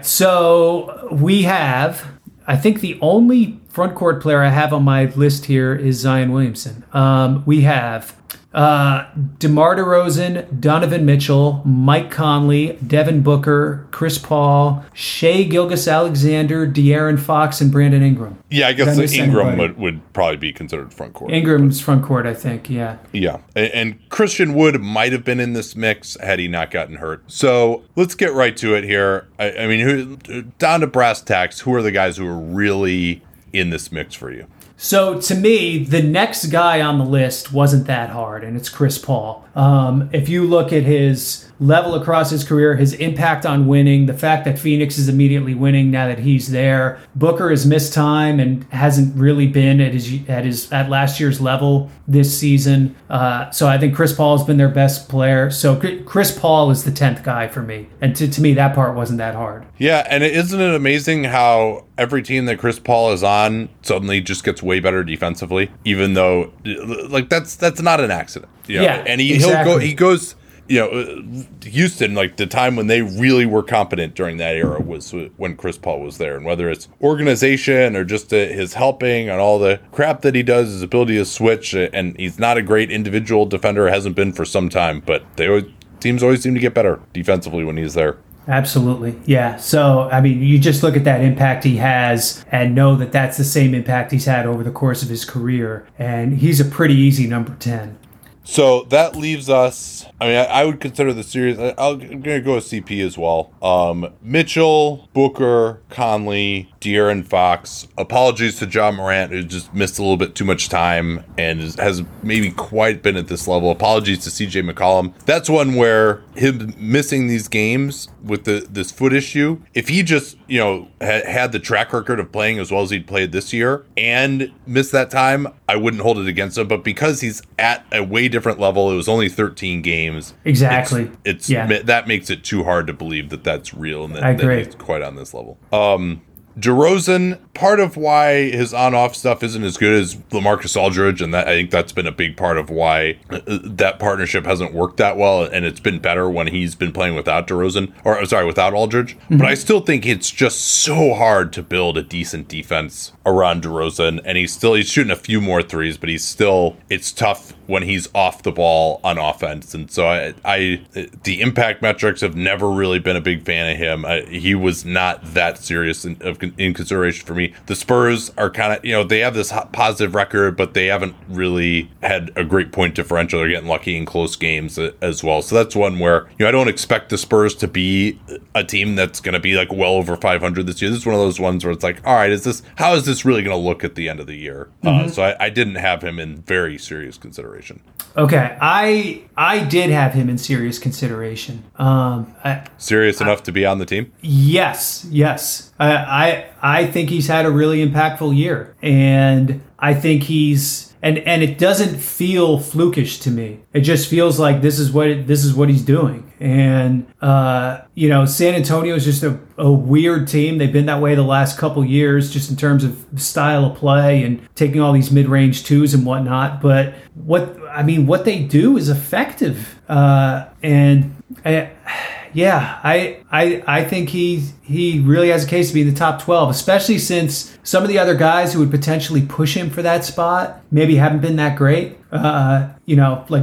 so we have, I think the only front court player I have on my list here is Zion Williamson. Um, we have uh, DeMar DeRozan, Donovan Mitchell, Mike Conley, Devin Booker, Chris Paul, Shai Gilgeous-Alexander, De'Aaron Fox, and Brandon Ingram. Yeah, I guess the Ingram would, would probably be considered front court. Ingram's but. front court, I think, yeah. Yeah, and, and Christian Wood might have been in this mix had he not gotten hurt. So let's get right to it here. I, I mean, who, down to brass tacks, who are the guys who are really in this mix for you? So to me, the next guy on the list wasn't that hard, and it's Chris Paul. Um, if you look at his level across his career, his impact on winning, the fact that Phoenix is immediately winning now that he's there. Booker has missed time and hasn't really been at his at his at last year's level this season. Uh, so I think Chris Paul has been their best player. So Chris Paul is the tenth guy for me, and to, to me that part wasn't that hard. Yeah, and isn't it amazing how every team that Chris Paul is on suddenly just gets way better defensively, even though like that's that's not an accident. You know? Yeah, and he exactly. he'll go he goes. You know, Houston, like the time when they really were competent during that era was when Chris Paul was there. And whether it's organization or just uh, his helping and all the crap that he does, his ability to switch, and he's not a great individual defender, hasn't been for some time, but they always, teams always seem to get better defensively when he's there. Absolutely. Yeah. So, I mean, you just look at that impact he has and know that that's the same impact he's had over the course of his career. And he's a pretty easy number ten. So that leaves us, I mean, I, I would consider the series, I, I'm going to go with C P as well. Um, Mitchell, Booker, Conley, De'Aaron Fox. Apologies to John Morant, who just missed a little bit too much time and is, has maybe quite been at this level. Apologies to C J McCollum. That's one where him missing these games with the this foot issue, if he just, you know, ha- had the track record of playing as well as he'd played this year and missed that time, I wouldn't hold it against him. But because he's at a way different level, it was only thirteen games. Exactly. It's, it's yeah. that makes it too hard to believe that that's real and that, I agree. that he's quite on this level. Um, DeRozan, part of why his on-off stuff isn't as good as LaMarcus Aldridge, and that I think that's been a big part of why that partnership hasn't worked that well, and it's been better when he's been playing without DeRozan, or sorry, without Aldridge. Mm-hmm. But I still think it's just so hard to build a decent defense around DeRozan, and he's still he's shooting a few more threes, but he's still it's tough when he's off the ball on offense. And so I, I the impact metrics have never really been a big fan of him. I, he was not that serious in, of, in consideration for me. The Spurs are kind of, you know, they have this positive record, but they haven't really had a great point differential. They're getting lucky in close games as well. So that's one where, you know, I don't expect the Spurs to be a team that's going to be like well over five hundred this year. This is one of those ones where it's like, all right, is this, how is this really going to look at the end of the year? Mm-hmm. Uh, so I, I didn't have him in very serious consideration. Okay, I I did have him in serious consideration. Um, I, serious I, enough to be on the team? Yes, yes. I, I I think he's had a really impactful year, and I think he's and and it doesn't feel flukish to me. It just feels like this is what it, this is what he's doing. And uh, you know, San Antonio is just a, a weird team. They've been that way the last couple years, just in terms of style of play and taking all these mid-range twos and whatnot. But what I mean, what they do is effective. Uh, and I, yeah, I I I think he he really has a case to be in the top twelve, especially since some of the other guys who would potentially push him for that spot maybe haven't been that great. Uh, you know, like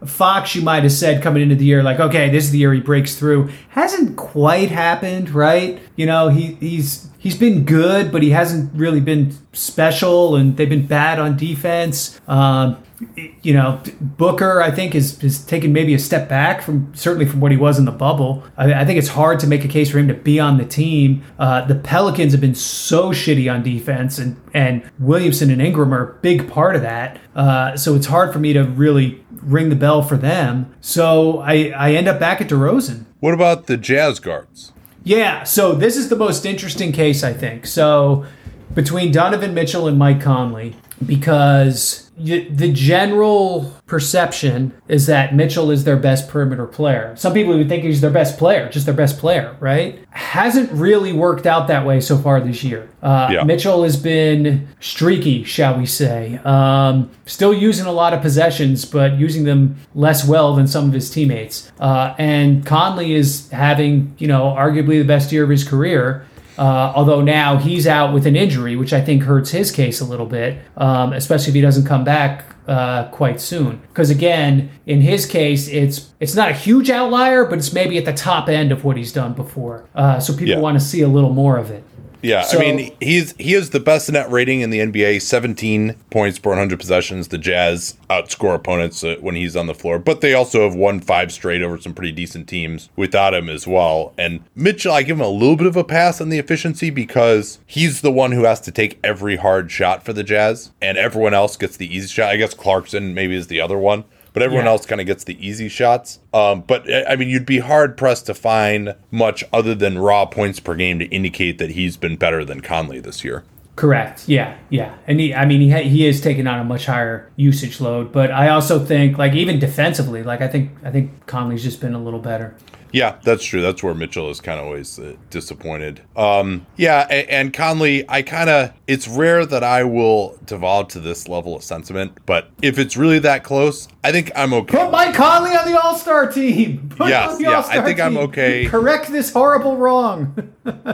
Fox, you might have said coming into the year, like, okay, this is the year he breaks through. Hasn't quite happened, right? You know, he he's he's been good, but he hasn't really been special, and they've been bad on defense. Um, you know, Booker, I think, is has taken maybe a step back from certainly from what he was in the bubble. I, I think it's hard to make a case for him to be on the team. Uh, the Pelicans have been so shitty on defense, and and Williamson and Ingram are a big part of that. Uh, so it's hard for me to really ring the bell for them. So I, I end up back at DeRozan. What about the Jazz guards? Yeah, so this is the most interesting case, I think. So between Donovan Mitchell and Mike Conley, because the general perception is that Mitchell is their best perimeter player. Some people would think he's their best player, just their best player, right? Hasn't really worked out that way so far this year. Uh, yeah. Mitchell has been streaky, shall we say. Um, still using a lot of possessions, but using them less well than some of his teammates. Uh, and Conley is having, you know, arguably the best year of his career. Uh, although now he's out with an injury, which I think hurts his case a little bit, um, especially if he doesn't come back uh, quite soon. Because again, in his case, it's it's not a huge outlier, but it's maybe at the top end of what he's done before. Uh, so people yeah. want to see a little more of it. Yeah, so, I mean, he's he is the best net rating in the N B A, seventeen points per one hundred possessions. The Jazz outscore opponents uh, when he's on the floor, but they also have won five straight over some pretty decent teams without him as well. And Mitchell, I give him a little bit of a pass on the efficiency because he's the one who has to take every hard shot for the Jazz, and everyone else gets the easy shot. I guess Clarkson maybe is the other one. But everyone yeah. else kind of gets the easy shots. Um, but, I mean, you'd be hard-pressed to find much other than raw points per game to indicate that he's been better than Conley this year. Correct. Yeah, yeah. And he, I mean, he ha- he is taking on a much higher usage load. But I also think, like, even defensively, like, I think I think Conley's just been a little better. Yeah, that's true. That's where Mitchell is kind of always uh, disappointed. Um, yeah, and, and Conley, I kind of, it's rare that I will devolve to this level of sentiment, but if it's really that close, I think I'm okay. Put Mike Conley on the All-Star team. Put yes, on the yeah, All-Star I think team. I'm okay. Correct this horrible wrong.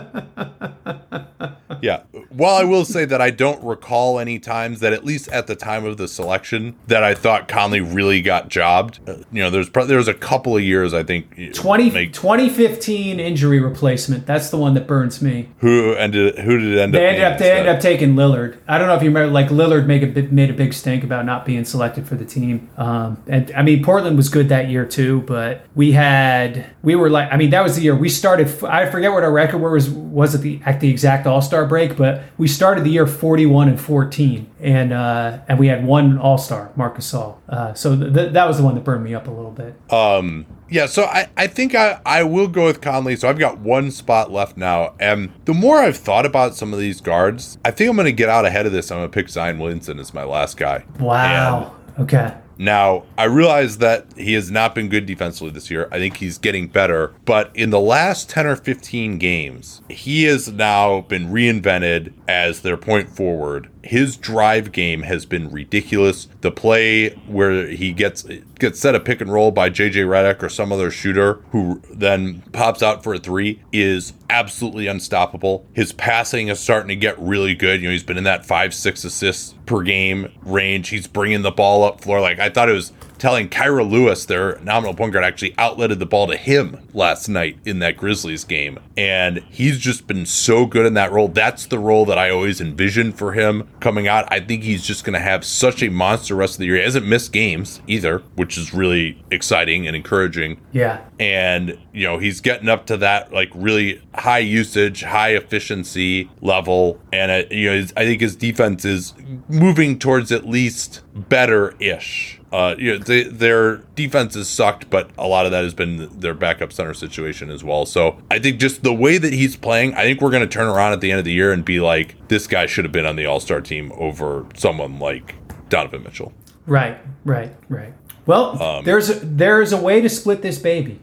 Yeah. While I will say that I don't recall any times that, at least at the time of the selection, that I thought Conley really got jobbed. Uh, you know, there's pro- there's a couple of years, I think. twenty, make, twenty fifteen injury replacement. That's the one that burns me. Who ended? Who did it end they up? Ended up they ended up taking Lillard. I don't know if you remember. Like Lillard made a big, made a big stink about not being selected for the team. Um, and I mean, Portland was good that year too. But we had we were like, I mean, that was the year we started. I forget what our record was was at the at the exact All-Star break, but we started the year forty-one and fourteen, and uh, and we had one All-Star, Marc Gasol. Uh, so th- th- that was the one that burned me up a little bit. Um, yeah, so I, I think I, I will go with Conley. So I've got one spot left now, and the more I've thought about some of these guards, I think I'm going to get out ahead of this. I'm going to pick Zion Williamson as my last guy. Wow. And okay. Now, I realize that he has not been good defensively this year. I think he's getting better. But in the last ten or fifteen games, he has now been reinvented as their point forward. His drive game has been ridiculous. The play where he gets gets set a pick and roll by J J Redick or some other shooter who then pops out for a three is absolutely unstoppable. His passing is starting to get really good. You know, he's been in that five, six assists per game range. He's bringing the ball up floor. Like, I thought it was telling Kyra Lewis, their nominal point guard, actually outletted the ball to him last night in that Grizzlies game. And he's just been so good in that role. That's the role that I always envisioned for him coming out. I think he's just going to have such a monster rest of the year. He hasn't missed games either, which is really exciting and encouraging. Yeah. And, you know, he's getting up to that, like, really high usage, high efficiency level. And, uh, you know, his, I think his defense is moving towards at least better-ish. Uh, you know, they, their defenses sucked, but a lot of that has been their backup center situation as well. So I think just the way that he's playing, I think we're going to turn around at the end of the year and be like, this guy should have been on the All-Star team over someone like Donovan Mitchell. Right, right, right. Well, Um, there's a, there's a way to split this baby,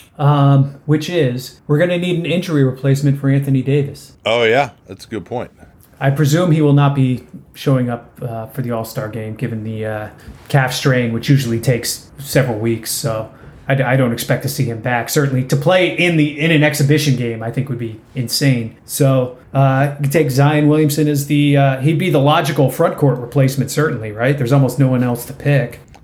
um, which is we're going to need an injury replacement for Anthony Davis. Oh, yeah, that's a good point. I presume he will not be showing up uh, for the All-Star game, given the uh, calf strain, which usually takes several weeks. So I, I don't expect to see him back. Certainly, to play in the in an exhibition game, I think would be insane. So uh, you take Zion Williamson as the uh, he'd be the logical front court replacement. Certainly, right? There's almost no one else to pick.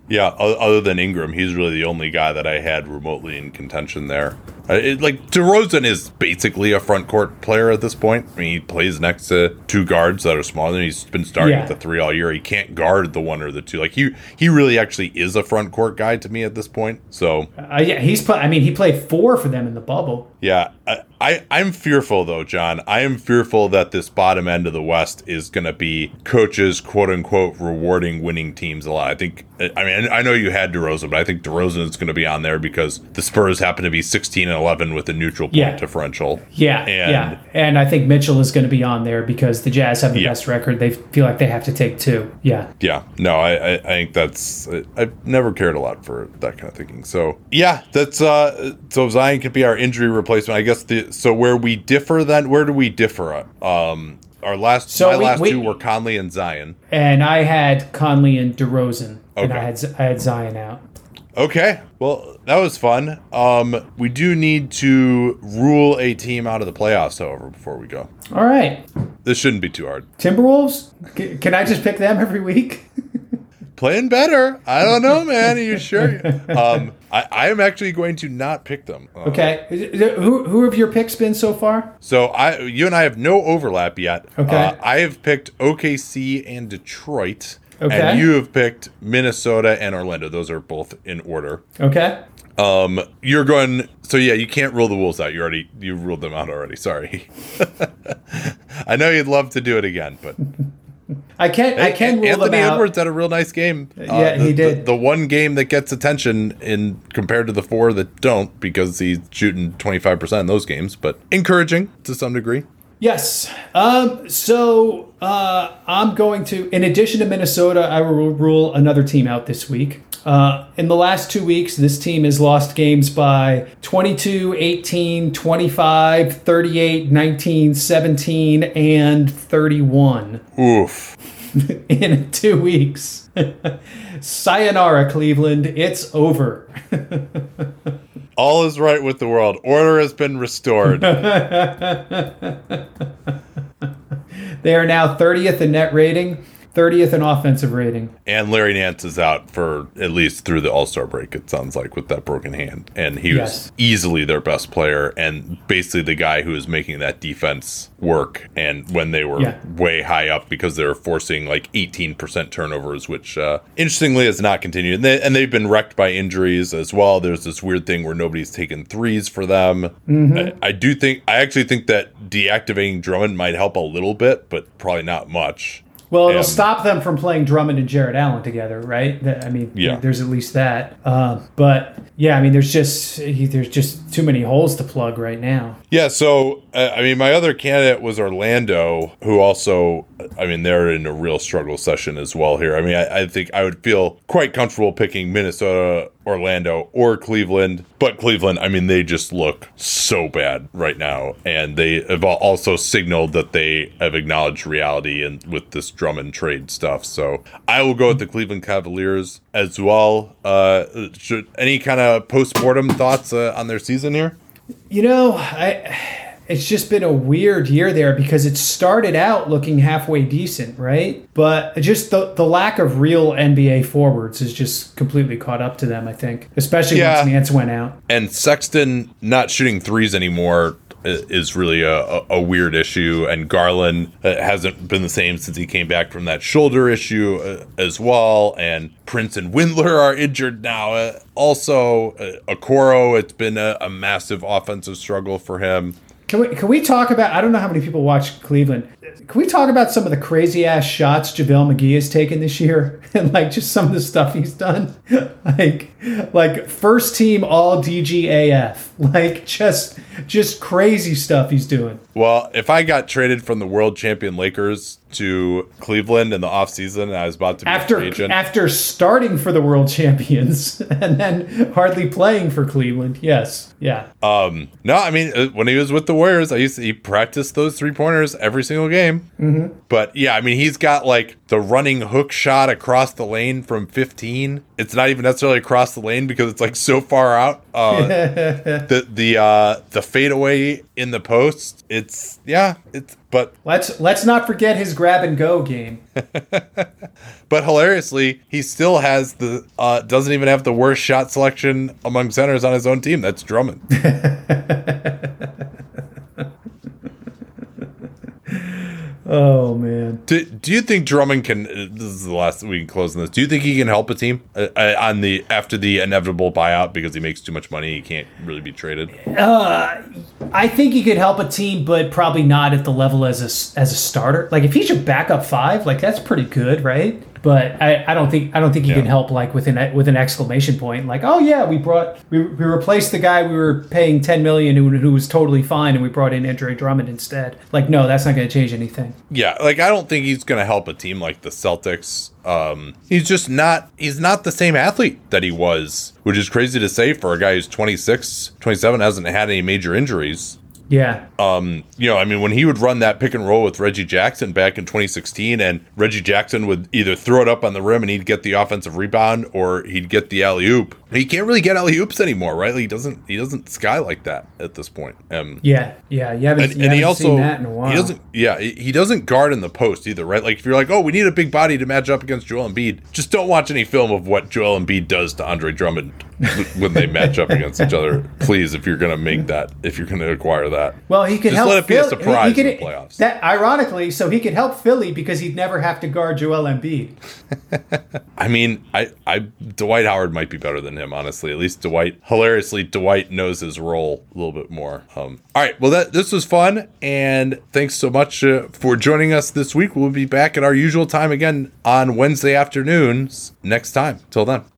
Yeah, other than Ingram, he's really the only guy that I had remotely in contention there. Uh, it, like, DeRozan is basically a front court player at this point. I mean, he plays next to two guards that are smaller than him. He's been starting Yeah. at the three all year. He can't guard the one or the two. Like, he he really actually is a front court guy to me at this point. So, Uh, yeah, he's. Play, I mean, he played four for them in the bubble. yeah, I, I, I'm fearful, though, John. I am fearful that this bottom end of the West is going to be coaches, quote-unquote, rewarding winning teams a lot. I think, I mean, I know you had DeRozan, but I think DeRozan is going to be on there because the Spurs happen to be sixteen and eleven with a neutral point Yeah. differential. Yeah, And- yeah. And I think Mitchell is going to be on there because the Jazz have the Yeah. best record. They feel like they have to take two. Yeah. Yeah, no, I, I, I think that's, I, I've never cared a lot for that kind of thinking. So, yeah, that's, uh, so Zion could be our injury replacement. I guess the, so where we differ then, where do we differ? Um, our last, So my we- last we- two were Conley and Zion. And I had Conley and DeRozan. And Okay. I had, I had Zion out. Okay, well, that was fun. Um, we do need to rule a team out of the playoffs, however, before we go. All right. This shouldn't be too hard. Timberwolves? C- Can I just pick them every week? Playing better. I don't know, man. Are you sure? um, I, I am actually going to not pick them. Uh, Okay. Who, who have your picks been so far? So I, you and I have no overlap yet. Okay. Uh, I have picked O K C and Detroit. Okay. And you have picked Minnesota and Orlando. Those are both in order. Okay. Um, you're going. So yeah, you can't rule the Wolves out. You already you ruled them out already. Sorry. I know you'd love to do it again, but I can I can rule Anthony them out. Edwards had a real nice game. Uh, Yeah, the, he did. The, the one game that gets attention in compared to the four that don't, because he's shooting twenty-five percent in those games, but encouraging to some degree. Yes. Um, so uh, I'm going to, in addition to Minnesota, I will rule another team out this week. Uh, in the last two weeks, this team has lost games by twenty-two, eighteen, twenty-five, thirty-eight, nineteen, seventeen, and thirty-one Oof. in two weeks. Sayonara, Cleveland. It's over. All is right with the world. Order has been restored. They are now thirtieth in net rating, thirtieth in offensive rating. And Larry Nance is out for at least through the All-Star break, it sounds like, with that broken hand. And he Yes. was easily their best player and basically the guy who was making that defense work. And when they were Yeah. way high up because they were forcing like eighteen percent turnovers, which uh, interestingly has not continued. And, they, and they've been wrecked by injuries as well. There's this weird thing where nobody's taken threes for them. Mm-hmm. I, I do think, I actually think that deactivating Drummond might help a little bit, but probably not much. Well, it'll Um, stop them from playing Drummond and Jared Allen together, right? That, I mean, Yeah. there's at least that. Uh, but yeah, I mean, there's just there's just too many holes to plug right now. Yeah, so, uh, I mean, my other candidate was Orlando, who also, I mean, they're in a real struggle session as well here. I mean, I, I think I would feel quite comfortable picking Minnesota, Orlando, or Cleveland. But Cleveland, I mean, they just look so bad right now. And they have al- also signaled that they have acknowledged reality and with this Drummond trade stuff. So I will go with the Cleveland Cavaliers as well. Uh, should, any kind of post-mortem thoughts uh, on their season here? You know, I it's just been a weird year there because it started out looking halfway decent, right? But just the the lack of real N B A forwards has just completely caught up to them, I think, especially Yeah. once Nance went out. And Sexton not shooting threes anymore is really a, a, a weird issue. And Garland uh, hasn't been the same since he came back from that shoulder issue uh, as well. And Prince and Windler are injured now. Uh, also, uh, Okoro, it's been a, a massive offensive struggle for him. Can we can we talk about? I don't know how many people watch Cleveland. Can we talk about some of the crazy ass shots JaVale McGee has taken this year, and like just some of the stuff he's done, like like first team All D G A F, like just just crazy stuff he's doing. Well, if I got traded from the world champion Lakers to Cleveland in the offseason and I was about to be After a free agent, after starting for the world champions and then hardly playing for Cleveland, yes, yeah. Um, no, I mean, uh, when he was with the Warriors, I used to, he practiced those three pointers every single game. Mm-hmm. But yeah, I mean, he's got like the running hook shot across the lane from fifteen. It's not even necessarily across the lane because it's like so far out. Uh, the the uh, the fadeaway in the post. It's yeah. It's but let's let's not forget his grab and go game. But hilariously, he still has the uh, doesn't even have the worst shot selection among centers on his own team. That's Drummond. Oh man. Do, do you think Drummond can? This is the last we can close on this. Do you think he can help a team uh, on the after the inevitable buyout because he makes too much money? He can't really be traded. Uh, I think he could help a team, but probably not at the level as a as a starter. Like if he's your backup five, like that's pretty good, right? But I, I don't think I don't think he yeah. can help like with an with an exclamation point like, oh yeah, we brought we, we replaced the guy we were paying ten million who, who was totally fine, and we brought in Andre Drummond instead. Like no, that's not going to change anything. Yeah, like I don't think he's going to help a team like the Celtics. Um, he's just not he's not the same athlete that he was, which is crazy to say for a guy who's twenty-six, twenty-seven, hasn't had any major injuries. Yeah. Um, you know, I mean, when he would run that pick and roll with Reggie Jackson back in twenty sixteen, and Reggie Jackson would either throw it up on the rim and he'd get the offensive rebound or he'd get the alley-oop. He can't really get alley-oops anymore, right? Like, he doesn't he doesn't sky like that at this point. Um, yeah, yeah. You haven't, and, you and haven't he also, seen that in a while. He doesn't, yeah, he doesn't guard in the post either, right? Like, if you're like, oh, we need a big body to match up against Joel Embiid, just don't watch any film of what Joel Embiid does to Andre Drummond when they match up against each other. Please, if you're going to make that, if you're going to acquire that. Well, he could just help let it be Phil- a surprise he could, in the playoffs. That ironically, so he could help Philly because he'd never have to guard Joel Embiid. I mean, I, I Dwight Howard might be better than him, honestly. At least Dwight, hilariously, Dwight knows his role a little bit more. Um, all right, well, that this was fun, and thanks so much uh, for joining us this week. We'll be back at our usual time again on Wednesday afternoons next time. Till then.